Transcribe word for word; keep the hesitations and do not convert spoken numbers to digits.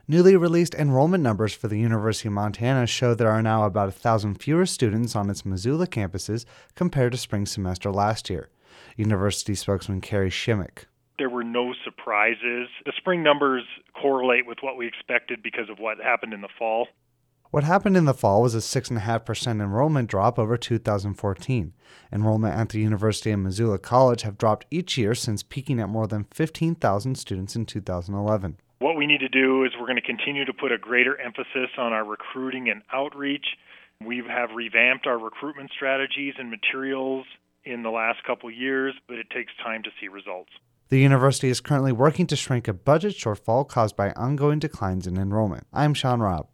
Newly released enrollment numbers for the University of Montana show there are now about one thousand fewer students on its Missoula campuses compared to spring semester last year. University spokesman Carrie Shimmick. There were no surprises. The spring numbers correlate with what we expected because of what happened in the fall. What happened in the fall was a six point five percent enrollment drop over two thousand fourteen. Enrollment at the University of Missoula College have dropped each year since peaking at more than fifteen thousand students in two thousand eleven. What we need to do is we're going to continue to put a greater emphasis on our recruiting and outreach. We have revamped our recruitment strategies and materials in the last couple years, but it takes time to see results. The university is currently working to shrink a budget shortfall caused by ongoing declines in enrollment. I'm Sean Robb.